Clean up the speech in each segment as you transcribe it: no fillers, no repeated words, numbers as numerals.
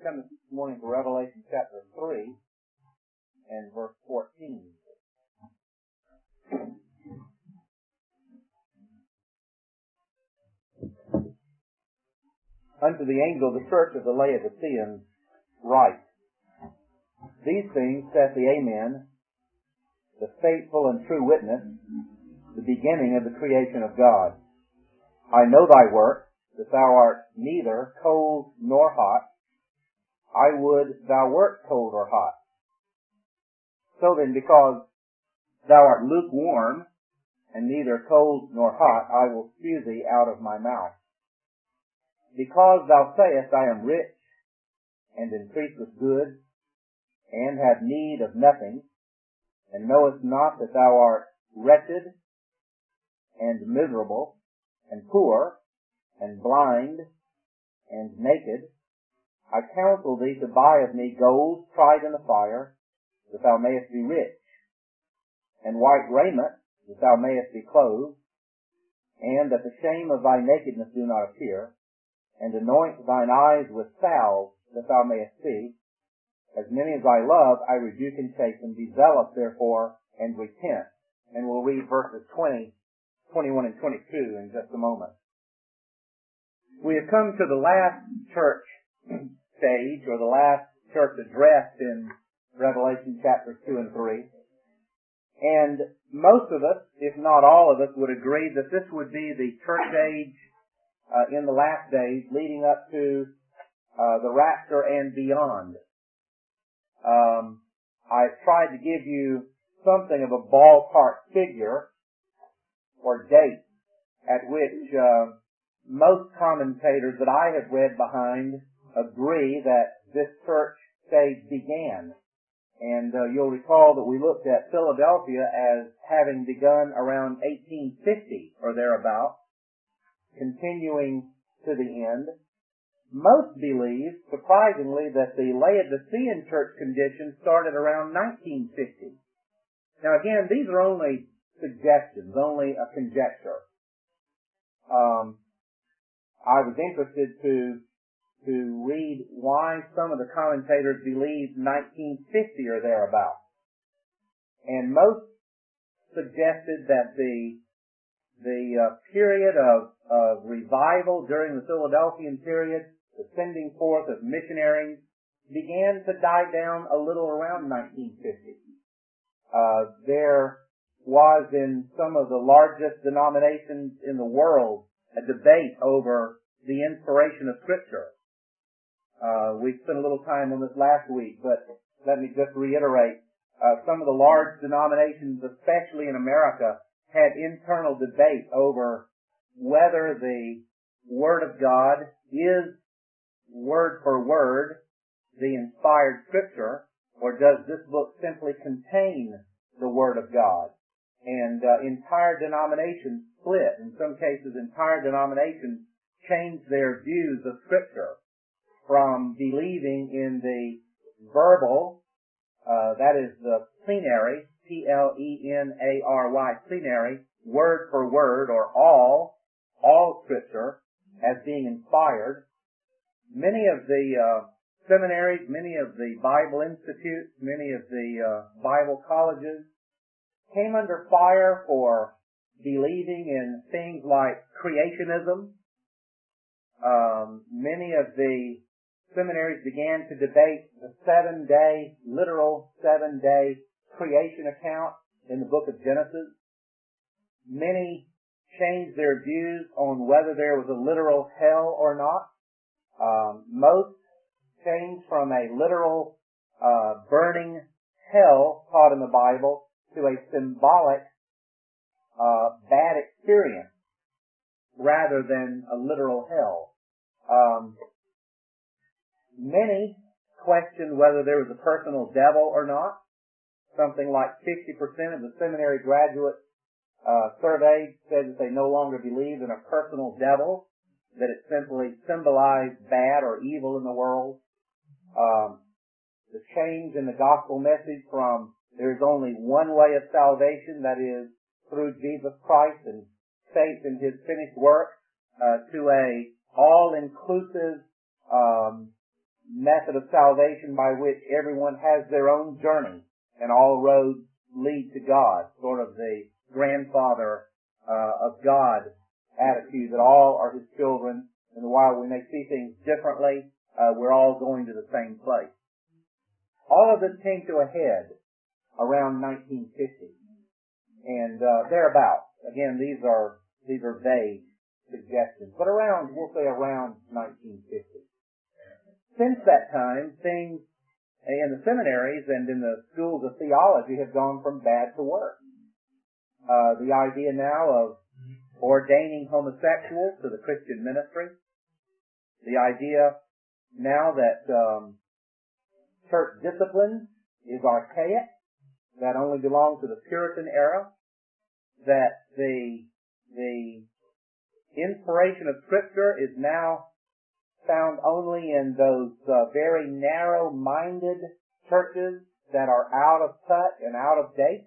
come this morning to Revelation chapter 3 and verse 14. Unto the angel of the church of the Laodiceans write, These things saith the Amen, the faithful and true witness, the beginning of the creation of God. I know thy works, that thou art neither cold nor hot. I would thou wert cold or hot. So then, because thou art lukewarm, and neither cold nor hot, I will spew thee out of my mouth. Because thou sayest, I am rich, and increase with goods, and have need of nothing, and knowest not that thou art wretched, and miserable, and poor, and blind, and naked, I counsel thee to buy of me gold tried in the fire, that thou mayest be rich, and white raiment, that thou mayest be clothed, and that the shame of thy nakedness do not appear, and anoint thine eyes with salve, that thou mayest see. As many as I love, I rebuke and chasten. Be zealous, therefore, and repent. And we'll read verses 20, 21, and 22 in just a moment. We have come to the last church stage, or the last church addressed in Revelation chapters 2 and 3. And most of us, if not all of us, would agree that this would be the church age in the last days leading up to the rapture and beyond. I've tried to give you something of a ballpark figure or date at which most commentators that I have read behind agree that this church stage began. And you'll recall that we looked at Philadelphia as having begun around 1850 or thereabout, continuing to the end. Most believe, surprisingly, that the Laodicean church condition started around 1950. Now again, these are only suggestions, only a conjecture. I was interested to read why some of the commentators believe 1950 or thereabout. And most suggested that the period of revival during the Philadelphian period, the sending forth of missionaries, began to die down a little around 1950. There was in some of the largest denominations in the world a debate over the inspiration of Scripture. We spent a little time on this last week, but let me just reiterate, some of the large denominations, especially in America, had internal debate over whether the Word of God is word for word the inspired Scripture, or does this book simply contain the Word of God? And entire denominations split. In some cases, entire denominations changed their views of Scripture from believing in the verbal, that is the plenary, P-L-E-N-A-R-Y, plenary, word for word, or all Scripture as being inspired. Many of the seminaries, many of the Bible institutes, many of the Bible colleges came under fire for believing in things like creationism. Many of the seminaries began to debate the literal seven-day creation account in the book of Genesis. Many changed their views on whether there was a literal hell or not. Most changed from a literal burning hell taught in the Bible to a symbolic bad experience rather than a literal hell. Many questioned whether there was a personal devil or not. Something like 50% of the seminary graduates surveyed said that they no longer believed in a personal devil, that it simply symbolized bad or evil in the world. The change in the gospel message from there's only one way of salvation, that is through Jesus Christ and faith in His finished work, to a all-inclusive method of salvation by which everyone has their own journey and all roads lead to God, sort of the grandfather of God attitude that all are His children, and while we may see things differently, we're all going to the same place. All of this came to a head around 1950 and thereabouts. Again, these are vague suggestions, but we'll say around 1950. Since that time, things in the seminaries and in the schools of theology have gone from bad to worse. The idea now of ordaining homosexuals to the Christian ministry, the idea now that church discipline is archaic, that only belongs to the Puritan era, that the inspiration of Scripture is now found only in those very narrow-minded churches that are out of touch and out of date.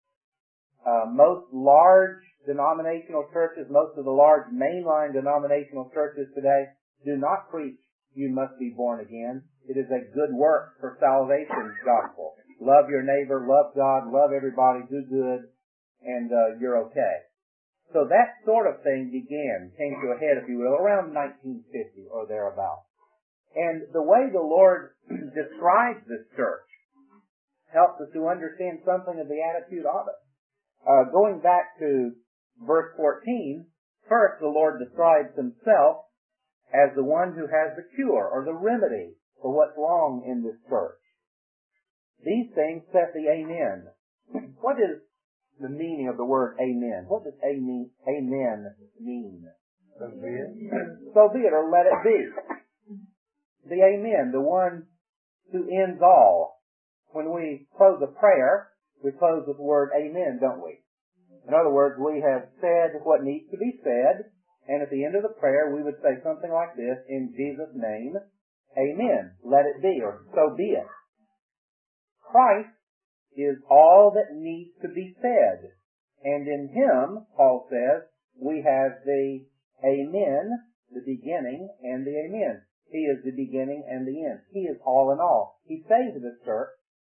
Most large denominational churches, most of the large mainline denominational churches today do not preach, you must be born again. It is a good work for salvation gospel. Love your neighbor, love God, love everybody, do good, and you're okay. So that sort of thing came to a head, if you will, around 1950 or thereabouts. And the way the Lord describes this church helps us to understand something of the attitude of it. Going back to verse 14, first the Lord describes Himself as the one who has the cure or the remedy for what's wrong in this church. These things saith the Amen. What is the meaning of the word amen? What does amen mean? So be it. So be it, or let it be. The amen, the one who ends all. When we close a prayer, we close with the word amen, don't we? In other words, we have said what needs to be said, and at the end of the prayer we would say something like this, in Jesus' name, amen. Let it be, or so be it. Christ is all that needs to be said. And in Him, Paul says, we have the amen, the beginning, and the amen. He is the beginning and the end. He is all in all. He's saying to this church,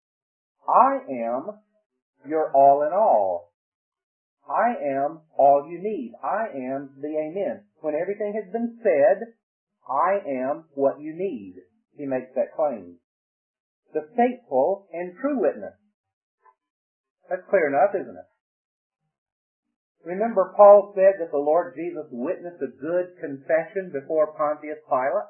I am your all in all. I am all you need. I am the amen. When everything has been said, I am what you need. He makes that claim. The faithful and true witness. That's clear enough, isn't it? Remember, Paul said that the Lord Jesus witnessed a good confession before Pontius Pilate?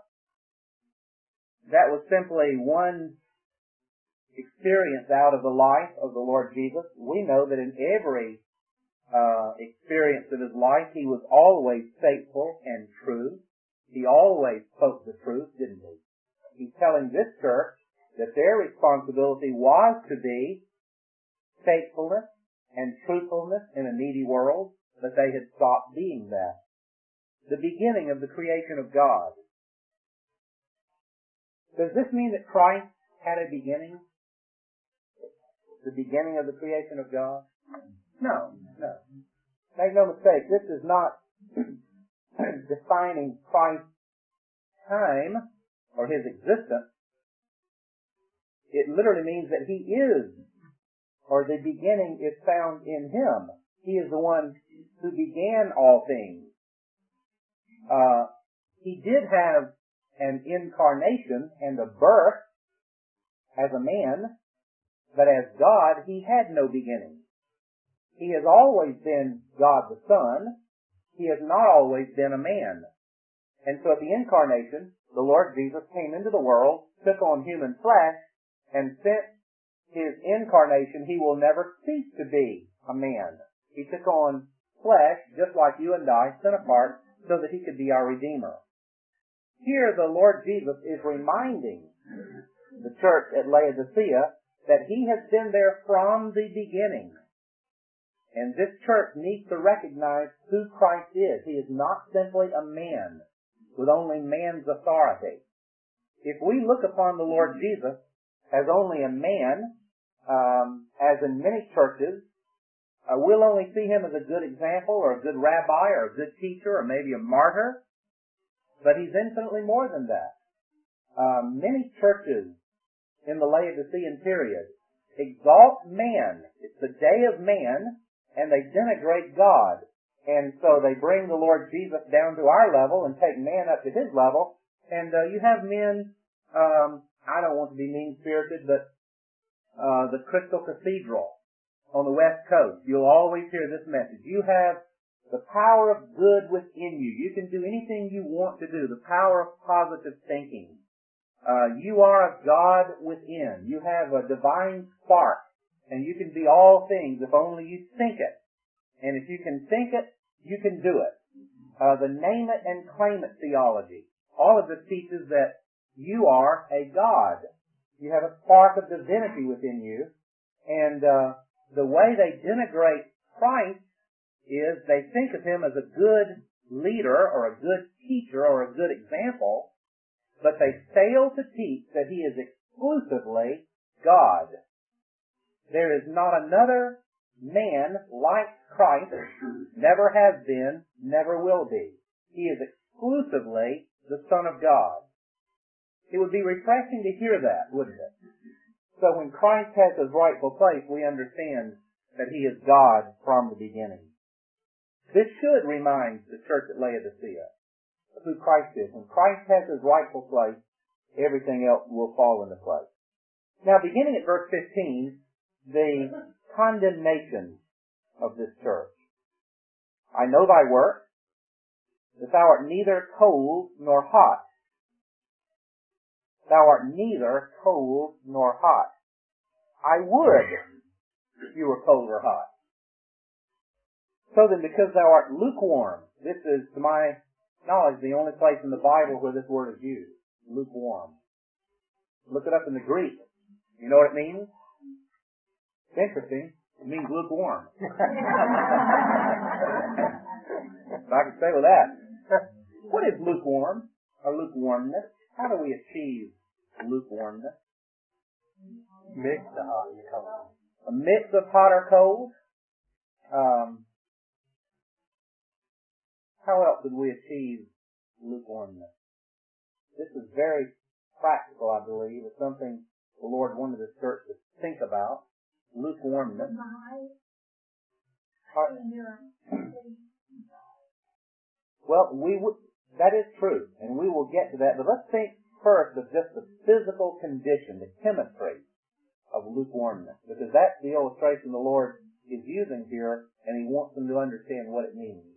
That was simply one experience out of the life of the Lord Jesus. We know that in every experience of His life, He was always faithful and true. He always spoke the truth, didn't He? He's telling this church that their responsibility was to be faithfulness and truthfulness in a needy world, but they had stopped being that. The beginning of the creation of God. Does this mean that Christ had a beginning? The beginning of the creation of God? No. Make no mistake, this is not defining Christ's time or His existence. It literally means that He is, or the beginning is found in Him. He is the one who began all things. He did have an incarnation and a birth as a man, but as God, He had no beginning. He has always been God the Son. He has not always been a man. And so at the incarnation, the Lord Jesus came into the world, took on human flesh, and since His incarnation, He will never cease to be a man. He took on flesh, just like you and I, set apart, so that He could be our Redeemer. Here, the Lord Jesus is reminding the church at Laodicea that He has been there from the beginning. And this church needs to recognize who Christ is. He is not simply a man with only man's authority. If we look upon the Lord Jesus as only a man, as in many churches, we'll only see Him as a good example or a good rabbi or a good teacher or maybe a martyr. But He's infinitely more than that. many churches in the Laodicean period exalt man. It's the day of man, and they denigrate God. And so they bring the Lord Jesus down to our level and take man up to his level. And you have men, I don't want to be mean-spirited, but the Crystal Cathedral on the West Coast, you'll always hear this message. You have the power of good within you. You can do anything you want to do. The power of positive thinking. You are a God within. You have a divine spark, and you can be all things if only you think it. And if you can think it, you can do it. The name it and claim it theology. All of this teaches that you are a God. You have a spark of divinity within you. And the way they denigrate Christ is they think of him as a good leader or a good teacher or a good example, but they fail to teach that he is exclusively God. There is not another man like Christ, never has been, never will be. He is exclusively the Son of God. It would be refreshing to hear that, wouldn't it? So when Christ has his rightful place, we understand that he is God from the beginning. This should remind the church at Laodicea of who Christ is. When Christ has his rightful place, everything else will fall into place. Now, beginning at verse 15, the condemnation of this church. I know thy work, that thou art neither cold nor hot. Thou art neither cold nor hot. I would if you were cold or hot. So then, because thou art lukewarm, this is, to my knowledge, the only place in the Bible where this word is used. Lukewarm. Look it up in the Greek. You know what it means? It's interesting. It means lukewarm. If I could say with that. What is lukewarm or lukewarmness? How do we achieve lukewarmness? Mix of hot and cold. A mix of hot or cold. How else would we achieve lukewarmness? This is very practical, I believe. It's something the Lord wanted the church to think about. Lukewarmness. Well, that is true, and we will get to that. But let's think first of just the physical condition, the chemistry of lukewarmness, because that's the illustration the Lord is using here, and he wants them to understand what it means.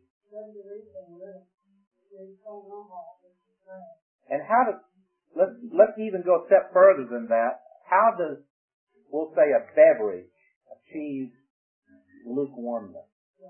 And let's even go a step further than that. How does, we'll say, a beverage achieve lukewarmness?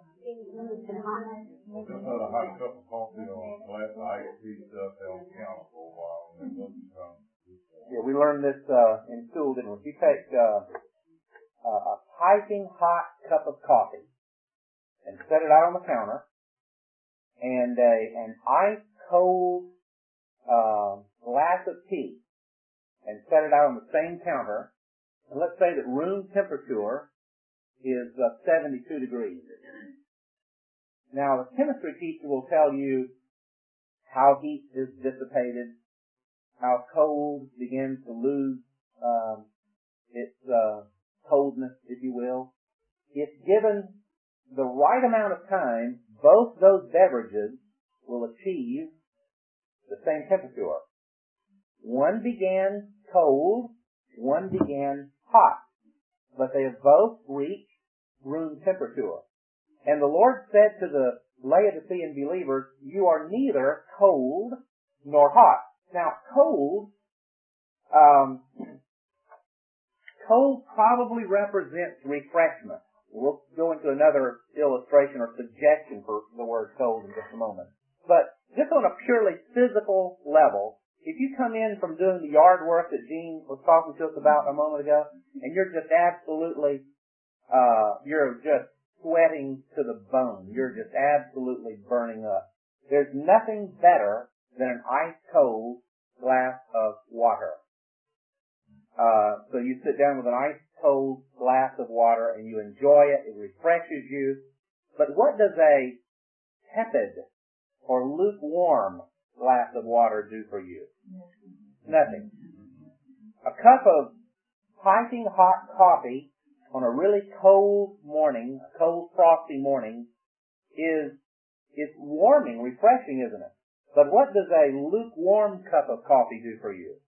Just had a hot cup of coffee or a glass of iced tea stuff on the counter for a while, and then yeah, we learned this in school, didn't we? If you take a piping hot cup of coffee and set it out on the counter, and an ice cold glass of tea and set it out on the same counter, and let's say that room temperature is 72 degrees. Now, the chemistry teacher will tell you how heat is dissipated, how cold begins to lose its coldness, if you will. If given the right amount of time, both those beverages will achieve the same temperature. One began cold, one began hot, but they have both reached room temperature. And the Lord said to the Laodicean believers, you are neither cold nor hot. Now, cold probably represents refreshment. We'll go into another illustration or suggestion for the word cold in just a moment. But just on a purely physical level, if you come in from doing the yard work that Gene was talking to us about a moment ago, and you're just absolutely, you're just sweating to the bone. You're just absolutely burning up. There's nothing better than an ice-cold glass of water. So you sit down with an ice-cold glass of water and you enjoy it. It refreshes you. But what does a tepid or lukewarm glass of water do for you? Nothing. A cup of piping hot coffee on a really cold morning, a cold frosty morning, it's warming, refreshing, isn't it? But what does a lukewarm cup of coffee do for you?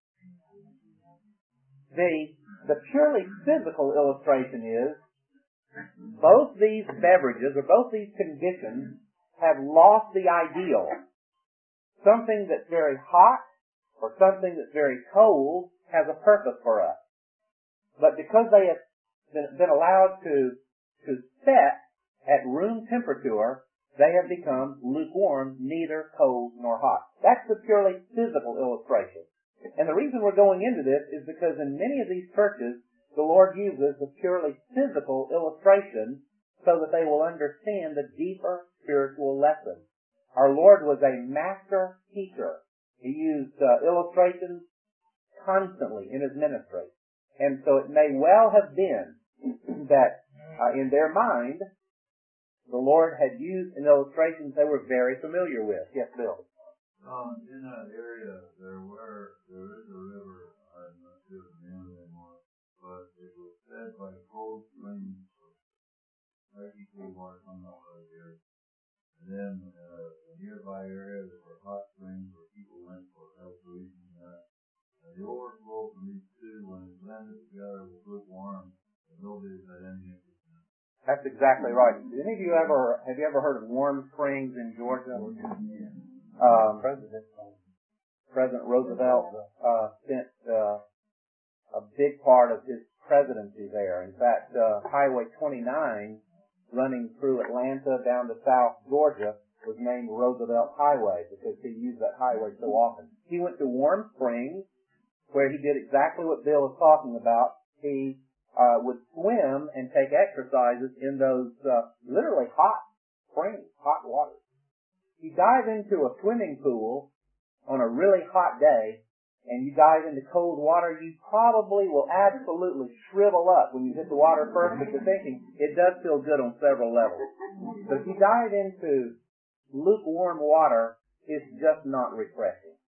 The purely physical illustration is both these beverages or both these conditions have lost the ideal. Something that's very hot or something that's very cold has a purpose for us. But because they have been allowed to set at room temperature, they have become lukewarm, neither cold nor hot. That's the purely physical illustration. And the reason we're going into this is because in many of these churches, the Lord uses the purely physical illustration so that they will understand the deeper spiritual lesson. Our Lord was a master teacher. He used illustrations constantly in His ministry. And so it may well have been that in their mind, the Lord had used an illustration they were very familiar with. Yes, Bill? In that area, there is a river, I'm not sure the name of it anymore, but it was fed by cold springs of icy cold water coming out right here. And then a nearby area, there were hot springs where people went for health reasons and that. And the overflow from these two, when it blended together, was lukewarm, and nobody's had any interest in it. That's exactly right. Have you ever heard of Warm Springs in Georgia? President Roosevelt spent a big part of his presidency there. In fact, Highway 29 running through Atlanta down to South Georgia was named Roosevelt Highway because he used that highway so often. He went to Warm Springs where he did exactly what Bill was talking about. He would swim and take exercises in those literally hot springs, hot water. You dive into a swimming pool on a really hot day, and you dive into cold water, you probably will absolutely shrivel up when you hit the water first, but you're thinking it does feel good on several levels. But if you dive into lukewarm water, it's just not refreshing.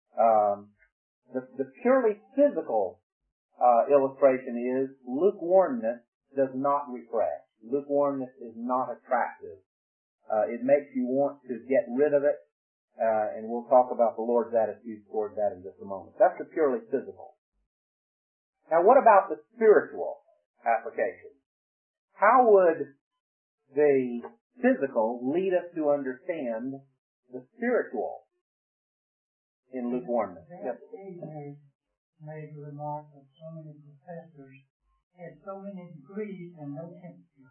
The purely physical illustration is lukewarmness does not refresh. Lukewarmness is not attractive. It makes you want to get rid of it, and we'll talk about the Lord's attitude toward that in just a moment. That's the purely physical. Now, what about the spiritual application? How would the physical lead us to understand the spiritual in lukewarmness? Yes. Made the remark that so many professors had so many degrees and no temperature.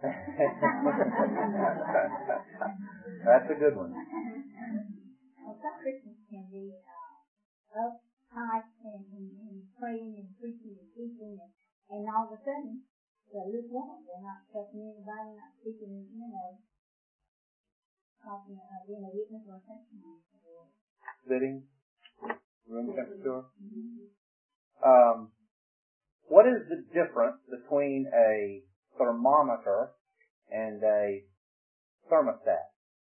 That's a good one. Well, some Christians can be uptight and praying and preaching and teaching, and all of a sudden they're lukewarm. They're not trusting anybody, not speaking, talking, being a witness or a testimony. Sitting, room temperature. What is the difference between a thermometer and a thermostat?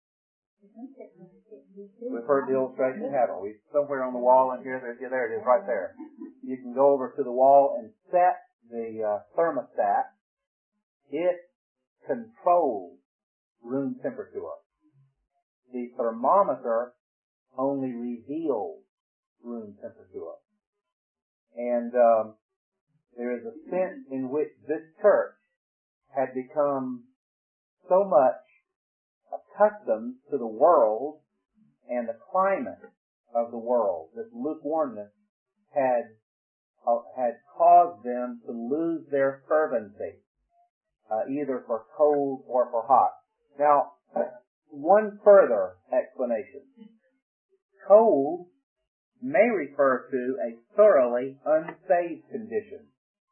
We've heard the illustration, haven't we? Somewhere on the wall in here, there it is, right there. You can go over to the wall and set the thermostat. It controls room temperature. The thermometer only reveals room temperature. And there is a sense in which this church had become so much accustomed to the world and the climate of the world. This lukewarmness had caused them to lose their fervency, either for cold or for hot. Now, one further explanation. Cold may refer to a thoroughly unsaved condition.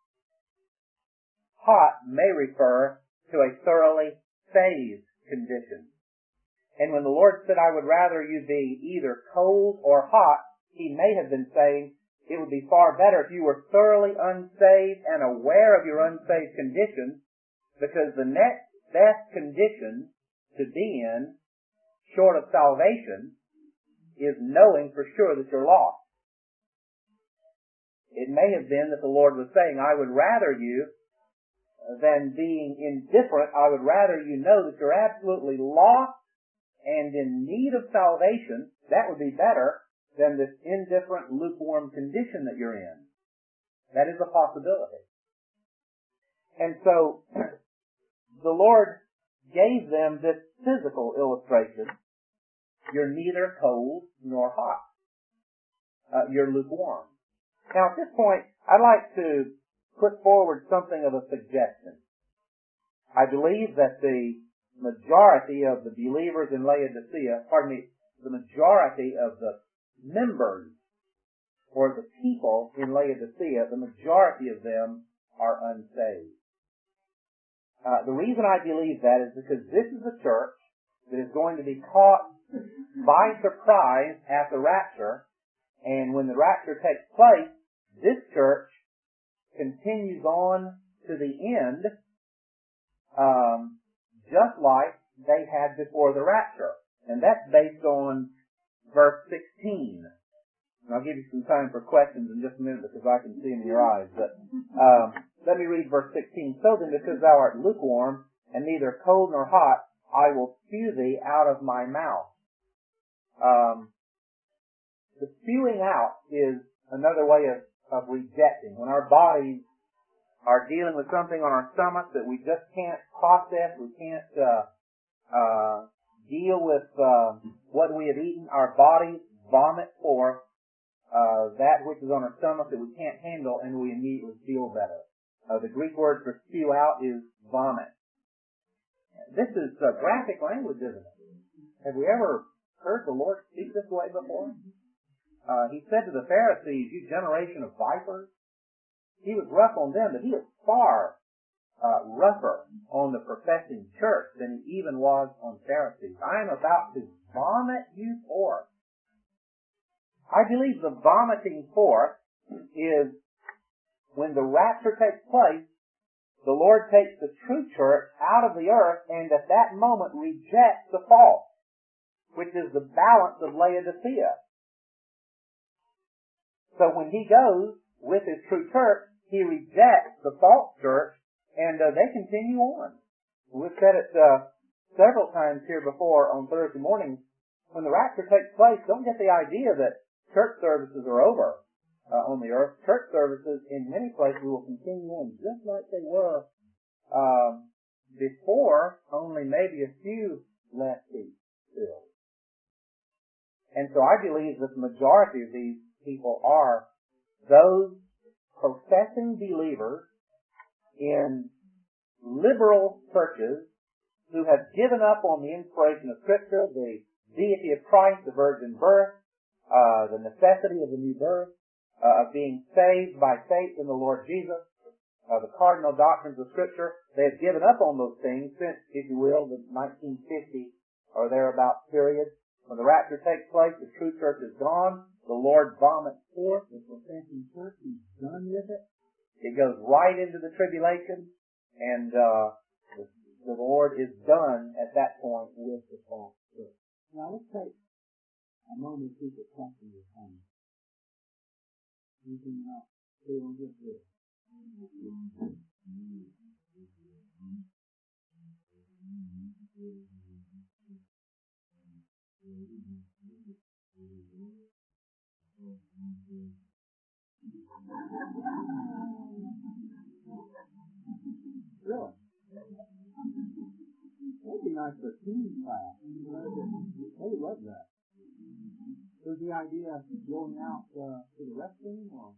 Hot may refer to a thoroughly saved condition. And when the Lord said, I would rather you be either cold or hot, He may have been saying it would be far better if you were thoroughly unsaved and aware of your unsaved condition, because the next best condition to be in, short of salvation, is knowing for sure that you're lost. It may have been that the Lord was saying, I would rather you, than being indifferent, I would rather you know that you're absolutely lost and in need of salvation. That would be better than this indifferent, lukewarm condition that you're in. That is a possibility. And so, the Lord gave them this physical illustration. You're neither cold nor hot. You're lukewarm. Now, at this point, I'd like to put forward something of a suggestion. I believe that the majority of the believers in Laodicea, the majority of the members or the people in Laodicea, the majority of them are unsaved. The reason I believe that is because this is a church that is going to be caught by surprise at the rapture, and when the rapture takes place, this church continues on to the end, just like they had before the rapture. And that's based on verse 16. And I'll give you some time for questions in just a minute because I can see them in your eyes. But let me read verse 16. So then, because thou art lukewarm and neither cold nor hot, I will spew thee out of my mouth. The spewing out is another way of rejecting. When our bodies are dealing with something on our stomach that we just can't process, we can't deal with what we have eaten, our bodies vomit forth that which is on our stomach that we can't handle, and we immediately feel better. The Greek word for spew out is vomit. This is graphic language, isn't it? Have we ever heard the Lord speak this way before? He said to the Pharisees, you generation of vipers. He was rough on them, but he was far rougher on the professing church than he even was on Pharisees. I am about to vomit you forth. I believe the vomiting forth is when the rapture takes place, the Lord takes the true church out of the earth and at that moment rejects the false, which is the balance of Laodicea. So when he goes with his true church, he rejects the false church, and they continue on. We've said it several times here before on Thursday mornings. When the rapture takes place, don't get the idea that church services are over on the earth. Church services in many places will continue on just like they were before, only maybe a few less seats filled. And so I believe that the majority of these people are those professing believers in liberal churches who have given up on the inspiration of Scripture, the deity of Christ, the virgin birth, the necessity of the new birth, of being saved by faith in the Lord Jesus, the cardinal doctrines of Scripture. They have given up on those things since, if you will, the 1950 or thereabouts period. When the rapture takes place, the true church is gone. The Lord vomits forth the professing church. He's done with it. It goes right into the tribulation, and the Lord is done at that point with the false church. Now let's take a moment to put questions in time. Anything else? We'll get this. Really? That'd be nice for a teen class. They would love that. Was the idea of going out to the restroom or?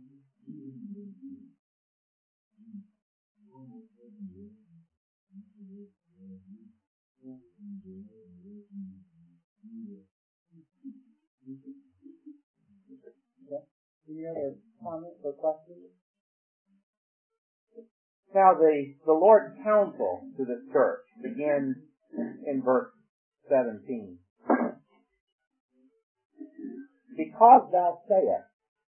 Any other comments or questions? Now the Lord's counsel to this church begins in verse 17. Because thou sayest.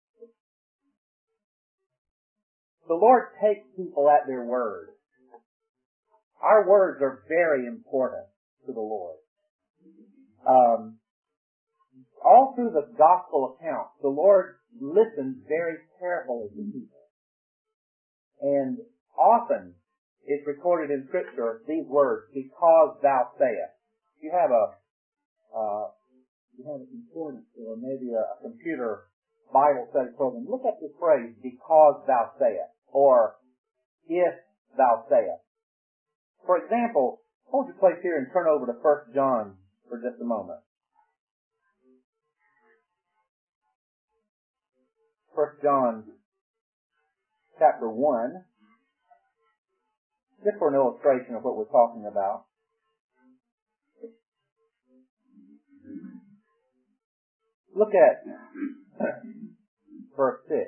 The Lord takes people at their word. Our words are very important to the Lord. All through the gospel accounts, the Lord listens very carefully to people. And often it's recorded in Scripture, these words, because thou sayest. You have a concordance or maybe a computer Bible study program. Look up this phrase, because thou sayest, or if thou sayest. For example, hold your place here and turn over to 1 John for just a moment. 1 John chapter 1, just for an illustration of what we're talking about. Look at verse 6.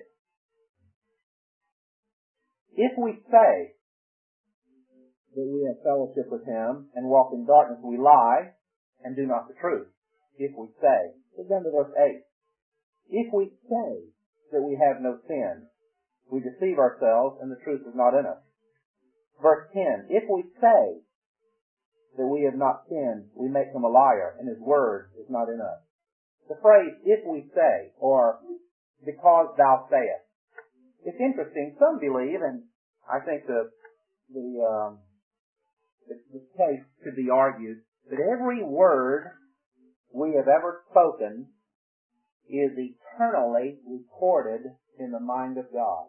If we say that we have fellowship with Him and walk in darkness, we lie and do not the truth. If we say. Look down to verse 8. If we say that we have no sin, we deceive ourselves and the truth is not in us. Verse 10. If we say that we have not sinned, we make Him a liar and His word is not in us. The phrase, if we say, or because thou sayest. It's interesting. Some believe, and I think the case could be argued, that every word we have ever spoken is eternally recorded in the mind of God.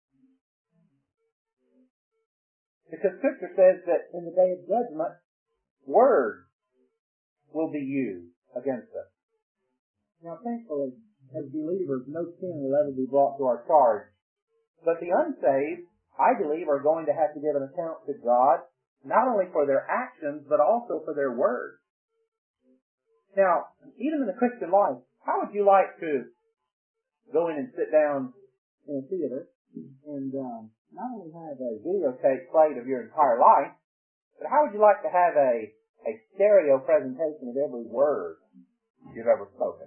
Because Scripture says that in the day of judgment, words will be used against us. Now, thankfully, as believers, no sin will ever be brought to our charge. But the unsaved, I believe, are going to have to give an account to God, not only for their actions, but also for their words. Now, even in the Christian life, how would you like to go in and sit down in a theater and not only have a videotape played of your entire life, but how would you like to have a stereo presentation of every word you've ever spoken?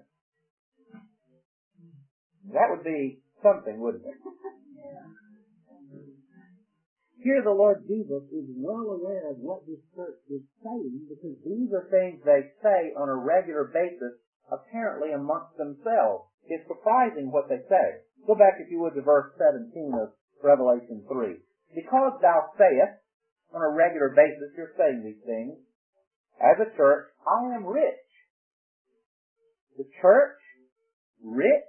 That would be something, wouldn't it? Here the Lord Jesus is well aware of what this church is saying, because these are things they say on a regular basis, apparently amongst themselves. It's surprising what they say. Go back, if you would, to verse 17 of Revelation 3. Because thou sayest, on a regular basis, you're saying these things, as a church, I am rich. The church, rich?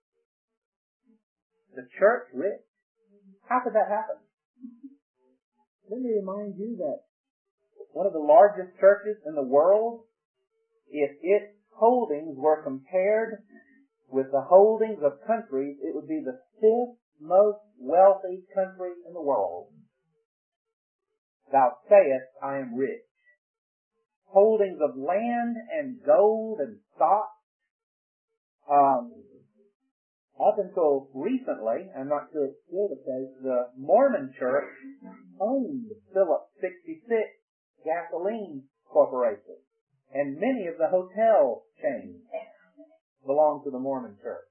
The church rich? How could that happen? Let me remind you that one of the largest churches in the world, if its holdings were compared with the holdings of countries, it would be the fifth most wealthy country in the world. Thou sayest, I am rich. Holdings of land and gold and stock. Up until recently, I'm not sure it's still the case, the Mormon Church owned Phillips 66 Gasoline Corporation. And many of the hotel chains belong to the Mormon Church.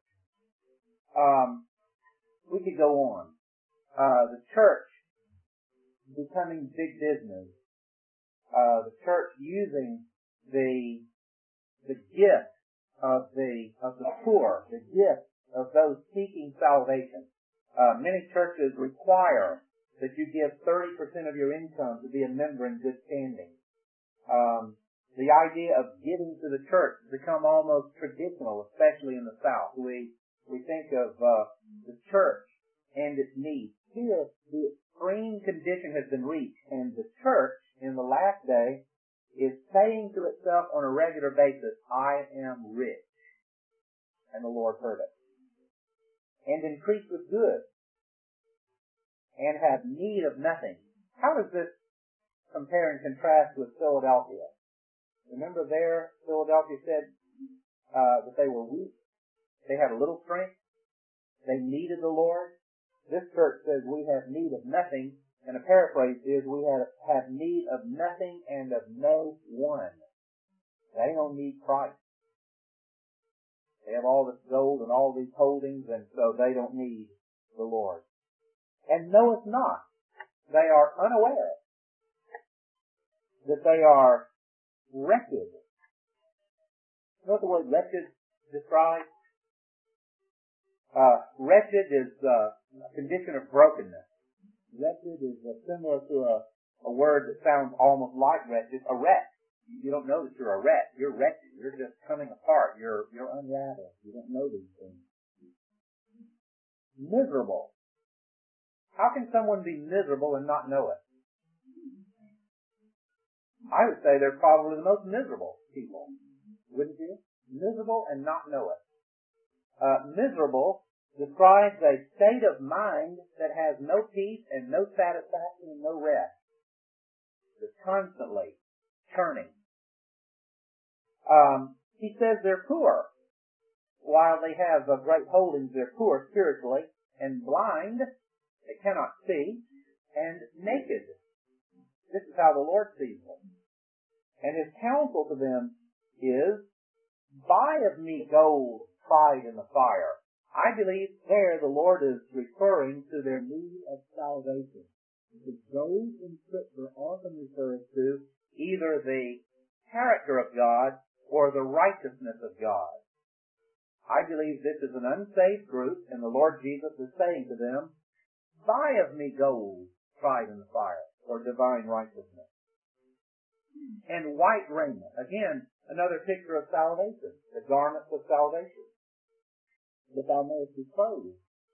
We could go on. The church becoming big business. The church using the gift of the poor, the gift of those seeking salvation. Many churches require that you give 30% of your income to be a member in good standing. The idea of giving to the church has become almost traditional, especially in the South. We think of the church and its needs. Here, the extreme condition has been reached, and the church in the last day is saying to itself on a regular basis, I am rich. And the Lord heard it. And increase with good, and have need of nothing. How does this compare and contrast with Philadelphia? Remember there, Philadelphia said that they were weak. They had a little strength. They needed the Lord. This church says we have need of nothing, and a paraphrase is we have need of nothing and of no one. They don't need Christ. They have all this gold and all these holdings, and so they don't need the Lord. And knoweth not, they are unaware that they are wretched. You know what the word wretched describes? Wretched is a condition of brokenness. Wretched is similar to a word that sounds almost like wretched, a wreck. You don't know that you're a wreck. You're wretched. You're just coming apart. You're unraveled. You don't know these things. Miserable. How can someone be miserable and not know it? I would say they're probably the most miserable people. Wouldn't you? Miserable and not know it. Miserable describes a state of mind that has no peace and no satisfaction and no rest. It's constantly churning. He says they're poor. While they have great holdings, they're poor spiritually and blind. They cannot see, and naked. This is how the Lord sees them. And His counsel to them is, buy of me gold tried in the fire. I believe there the Lord is referring to their need of salvation. Because gold in Scripture often refers to either the character of God or the righteousness of God. I believe this is an unsaved group, and the Lord Jesus is saying to them, buy of me gold tried in the fire, or divine righteousness. And white raiment. Again, another picture of salvation, the garments of salvation, that thou mayest be clothed.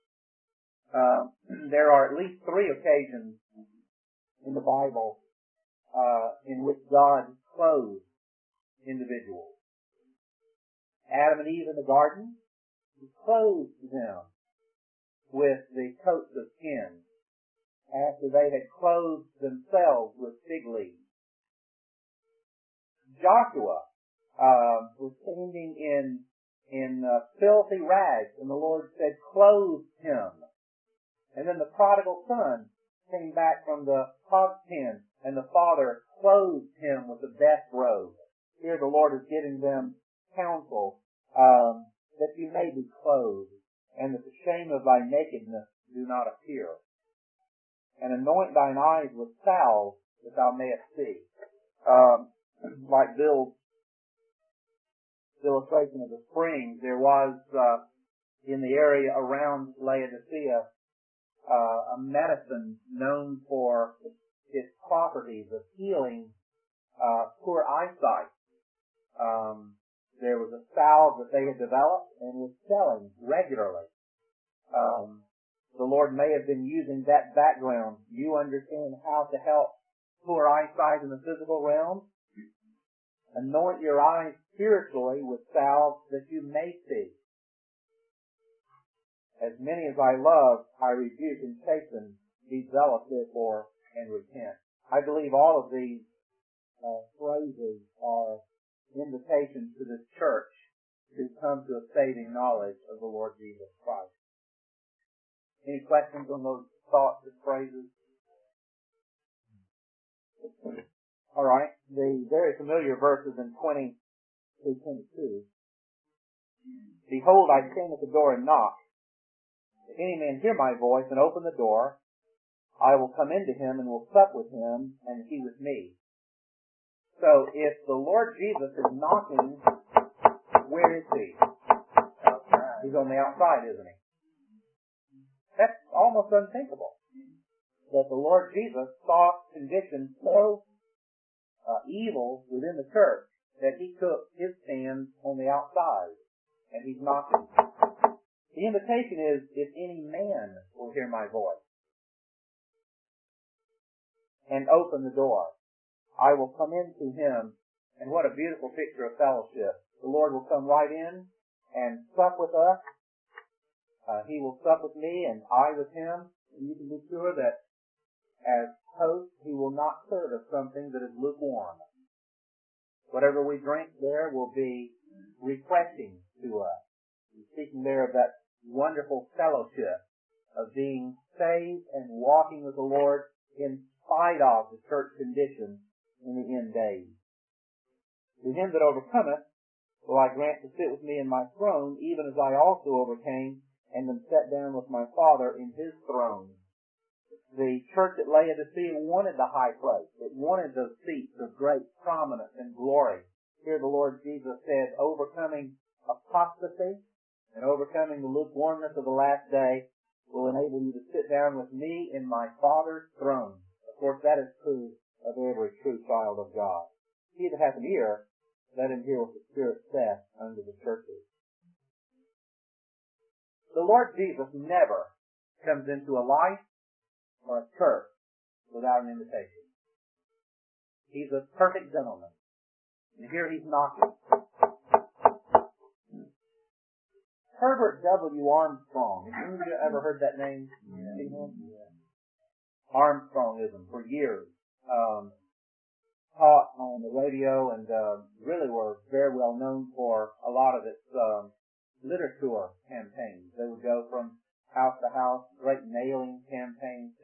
There are at least 3 occasions in the Bible in which God clothed individuals. Adam and Eve in the garden, He clothed them with the coats of skin after they had clothed themselves with fig leaves. Joshua was standing in filthy rags, and the Lord said, clothe him. And then the prodigal son came back from the hog pen, and the father clothed him with the best robe. Here the Lord is giving them counsel, that you may be clothed, and that the shame of thy nakedness do not appear. And anoint thine eyes with salve, that thou mayest see. Like Bill's illustration of the springs, there was in the area around Laodicea a medicine known for its properties of healing poor eyesight. There was a salve that they had developed and was selling regularly. The Lord may have been using that background. You understand how to help poor eyesight in the physical realm? Anoint your eyes spiritually with salve that you may see. As many as I love, I rebuke and chasten. Be zealous, therefore, and repent. I believe all of these phrases are invitations to this church to come to a saving knowledge of the Lord Jesus Christ. Any questions on those thoughts and phrases? All right. The very familiar verses in 20 through 22. Behold, I stand at the door and knock. If any man hear my voice and open the door, I will come into him and will sup with him, and he with me. So, if the Lord Jesus is knocking, where is he? Outside. He's on the outside, isn't he? That's almost unthinkable. That the Lord Jesus saw conditions so evil within the church that he took his stand on the outside, and he's knocking. The invitation is, if any man will hear my voice and open the door, I will come into him. And what a beautiful picture of fellowship. The Lord will come right in and sup with us. He will sup with me and I with him. And you can be sure that as host, he will not serve us something that is lukewarm. Whatever we drink there will be refreshing to us. We're speaking there of that wonderful fellowship of being saved and walking with the Lord in spite of the church condition in the end days. To him that overcometh will I grant to sit with me in my throne, even as I also overcame and am set down with my Father in his throne. The church at Laodicea wanted the high place. It wanted those seats of great prominence and glory. Here the Lord Jesus said, overcoming apostasy, and overcoming the lukewarmness of the last day will enable you to sit down with me in my Father's throne. Of course, that is true of every true child of God. He that hath an ear, let him hear what the Spirit saith unto the churches. The Lord Jesus never comes into a life or a church without an invitation. He's a perfect gentleman. And here he's knocking. Herbert W. Armstrong. Have any of you ever heard that name? Yeah. Armstrongism for years. Taught on the radio and really were very well known for a lot of its literature campaigns. They would go from house to house, great mailing campaigns,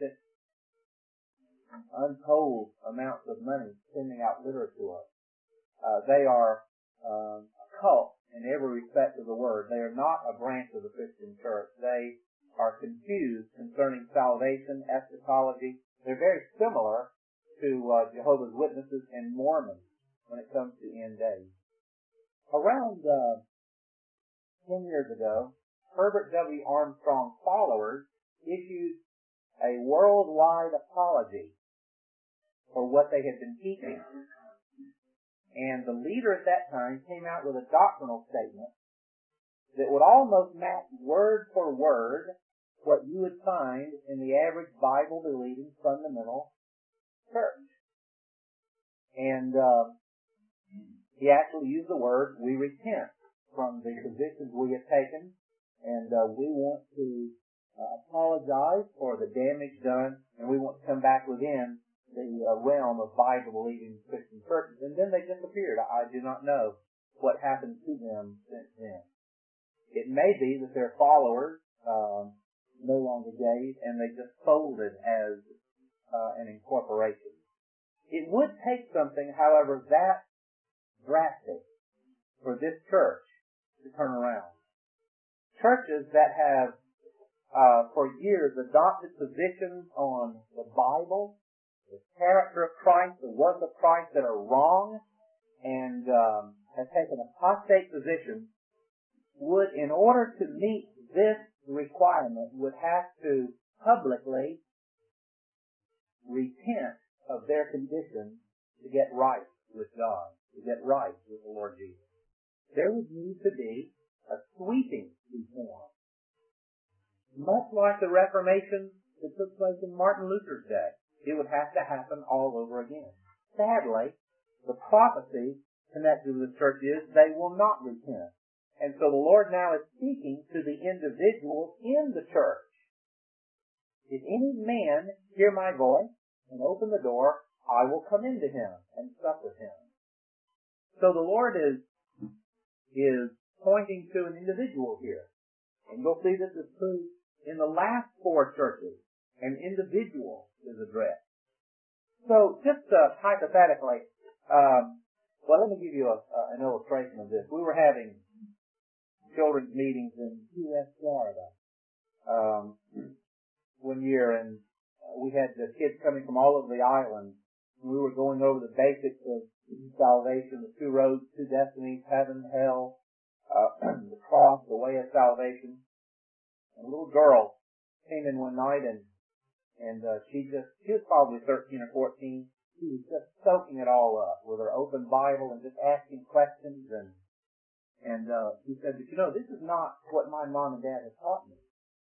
untold amounts of money sending out literature. They are a cult in every respect of the word. They are not a branch of the Christian church. They are confused concerning salvation, eschatology. They're very similar to Jehovah's Witnesses and Mormons when it comes to end days. Around 10 years ago, Herbert W. Armstrong followers issued a worldwide apology for what they had been teaching. And the leader at that time came out with a doctrinal statement that would almost match word for word what you would find in the average Bible-believing fundamental church. And he actually used the word, we repent from the positions we have taken, and we want to apologize for the damage done, and we want to come back within the realm of Bible-believing Christian churches. And then they disappeared. I do not know what happened to them since then. It may be that their followers no longer gave, and they just folded as an incorporation. It would take something, however, that drastic for this church to turn around. Churches that have for years adopted positions on the Bible, the character of Christ, the work of Christ that are wrong, and have taken apostate positions, would, in order to meet this requirement, would have to publicly repent of their condition to get right with God, to get right with the Lord Jesus. There would need to be a sweeping reform. Much like the Reformation that took place in Martin Luther's day, it would have to happen all over again. Sadly, the prophecy connected with the church is they will not repent. And so the Lord now is speaking to the individuals in the church. If any man hear my voice and open the door, I will come into him and sup with him. So the Lord is pointing to an individual here. And you'll see this is true in the last four churches. An individual is addressed. So just hypothetically, let me give you an illustration of this. We were having children's meetings in Key West, Florida, one year, and we had the kids coming from all over the island. We were going over the basics of salvation, the two roads, two destinies, heaven, hell, the cross, the way of salvation. And a little girl came in one night, and she was probably 13 or 14. She was just soaking it all up with her open Bible and just asking questions. And she said, but you know, this is not what my mom and dad have taught me.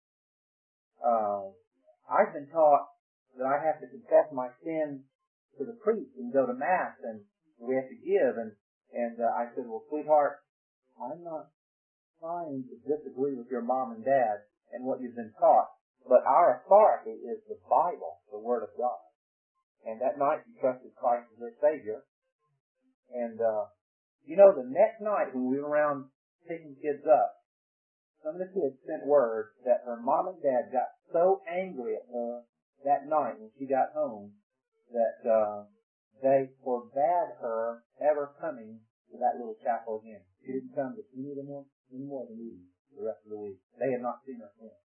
I've been taught that I have to confess my sins to the priest and go to Mass, and we have to give. And I said, well, sweetheart, I'm not trying to disagree with your mom and dad and what you've been taught, but our authority is the Bible, the Word of God. And that night she trusted Christ as her Savior. And, you know, the next night when we were around picking kids up, some of the kids sent word that her mom and dad got so angry at her that night when she got home that they forbade her ever coming to that little chapel again. She didn't come to any more of the meetings the rest of the week. They had not seen her since.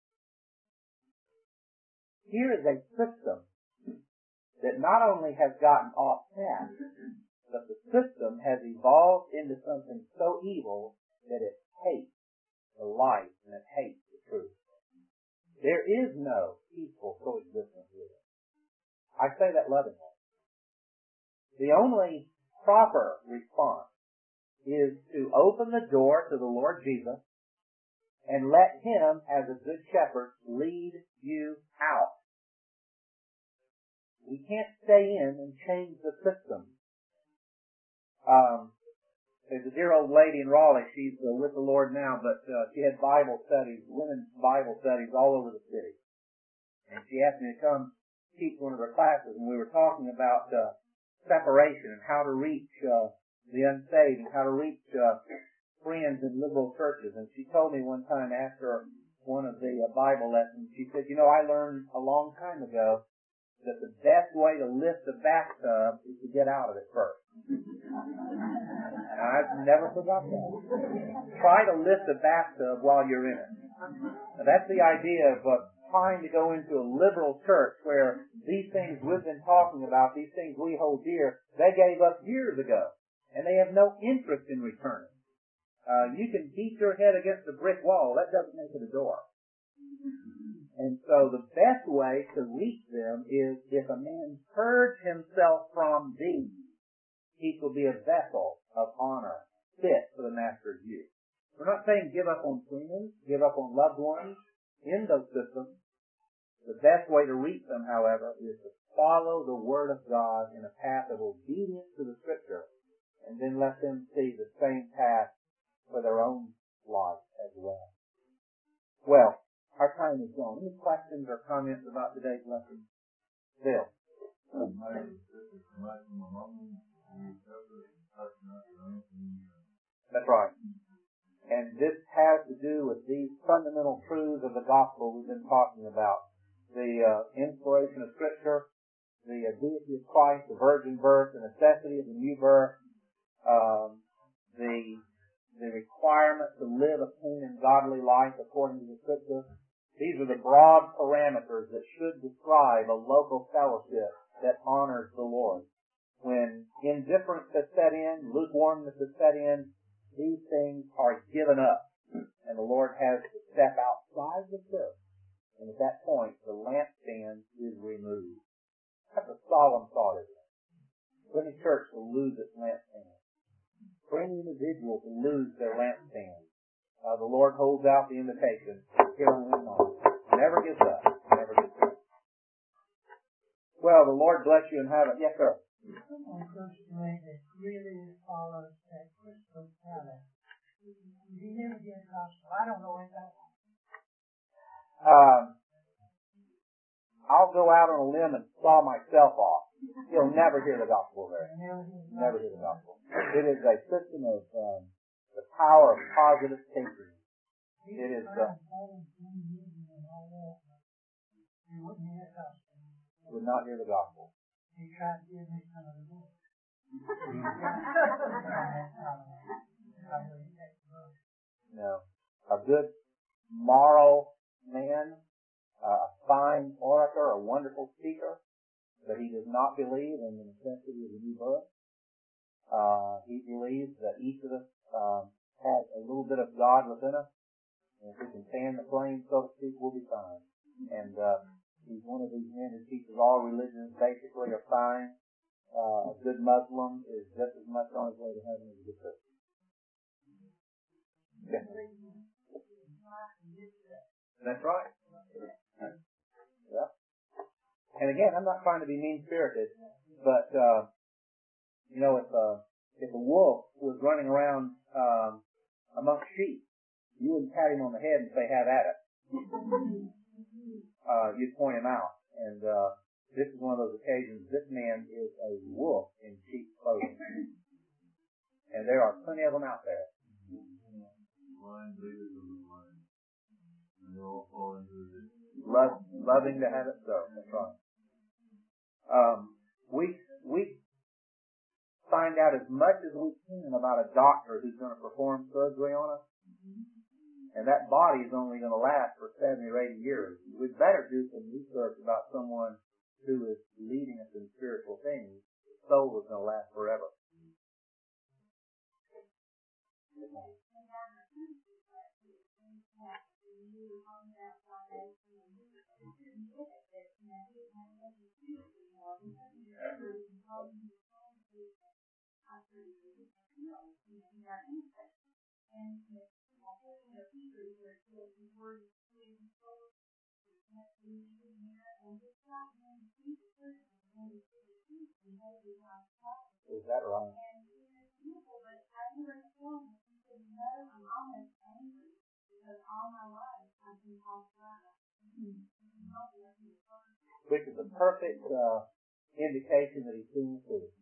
Here is a system that not only has gotten off task, but the system has evolved into something so evil that it hates the light and it hates the truth. There is no peaceful coexistence with it. I say that lovingly. The only proper response is to open the door to the Lord Jesus and let Him, as a good shepherd, lead you out. We can't stay in and change the system. There's a dear old lady in Raleigh. She's with the Lord now, but she had Bible studies, women's Bible studies all over the city. And she asked me to come teach one of her classes, and we were talking about separation and how to reach the unsaved and how to reach friends in liberal churches. And she told me one time after one of the Bible lessons, she said, I learned a long time ago that the best way to lift a bathtub is to get out of it first. I've never forgot that. Try to lift a bathtub while you're in it. Now, that's the idea of trying to go into a liberal church where these things we've been talking about, these things we hold dear, they gave up years ago, and they have no interest in returning. You can beat your head against a brick wall. That doesn't make it a door. And so the best way to reach them is if a man purge himself from these, he will be a vessel of honor, fit for the master's use. We're not saying give up on friends, give up on loved ones in those systems. The best way to reach them, however, is to follow the Word of God in a path of obedience to the Scripture, and then let them see the same path for their own life as well. Well, our time is gone. Any questions or comments about today's lesson? Bill. That's right. And this has to do with these fundamental truths of the gospel we've been talking about. The inspiration of Scripture, the deity of Christ, the virgin birth, the necessity of the new birth, the requirement to live a clean and godly life according to the Scripture. These are the broad parameters that should describe a local fellowship that honors the Lord. When indifference has set in, lukewarmness has set in, these things are given up, and the Lord has to step outside the church. And at that point, the lampstand is removed. That's a solemn thought, isn't it? Any church will lose its lampstand. For any individual to lose their lampstand, the Lord holds out the invitation. Here on and on. Never gives up. Never gives up. Well, the Lord bless you and have it. Yes, sir. Someone close to me that really follows that crystal pattern. He never gets gospel. I don't know what that was. I'll go out on a limb and saw myself off. You'll never hear the gospel there. Never hear the gospel. It is a system of the power of positive thinking. It is would not hear the gospel. He tried to give me some of the book. No. A good moral man, a fine orator, a wonderful speaker, but he does not believe in the necessity of the new birth. He believes that each of us has a little bit of God within us, and if we can fan the flame, so to speak, we'll be fine. And he's one of these men who teaches all religions basically are fine. A good Muslim is just as much on his way to heaven as a good Christian. Okay. That's right. Yeah. And again, I'm not trying to be mean-spirited, but if a wolf was running around amongst sheep, you wouldn't pat him on the head and say, "Have at it." You'd point him out. And this is one of those occasions. This man is a wolf in sheep's clothing, and there are plenty of them out there. Loving to have it so. That's right. We find out as much as we can about a doctor who's going to perform surgery on us, and that body is only going to last for 70 or 80 years. We'd better do some research about someone who is leading us in spiritual things. The soul is going to last forever. Is that right? Which is a perfect indication that he's seen the truth.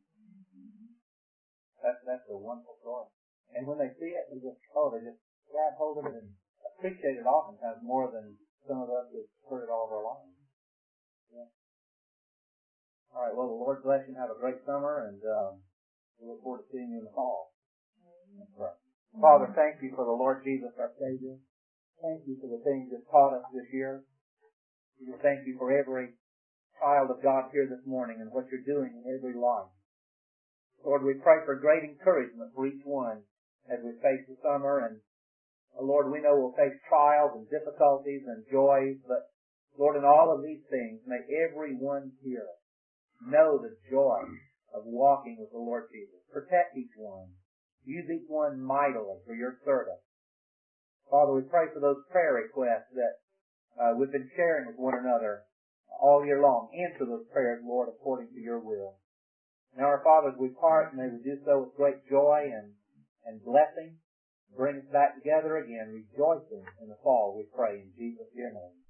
That's a wonderful story. And when they see it, they just grab hold of it and appreciate it oftentimes more than some of us who've heard it all of our lives. Yeah. All right, well, the Lord bless you and have a great summer, and we look forward to seeing you in the fall. That's right. Father, thank you for the Lord Jesus, our Savior. Thank you for the things you've taught us this year. We thank you for every child of God here this morning and what you're doing in every life. Lord, we pray for great encouragement for each one as we face the summer. And Lord, we know we'll face trials and difficulties and joys, but Lord, in all of these things, may everyone here know the joy of walking with the Lord Jesus. Protect each one. Use each one mightily for your service. Father, we pray for those prayer requests that we've been sharing with one another all year long. Answer those prayers, Lord, according to your will. Now, our Father, as we part, may we do so with great joy and blessing. Bring us back together again, rejoicing in the fall, we pray in Jesus' dear name.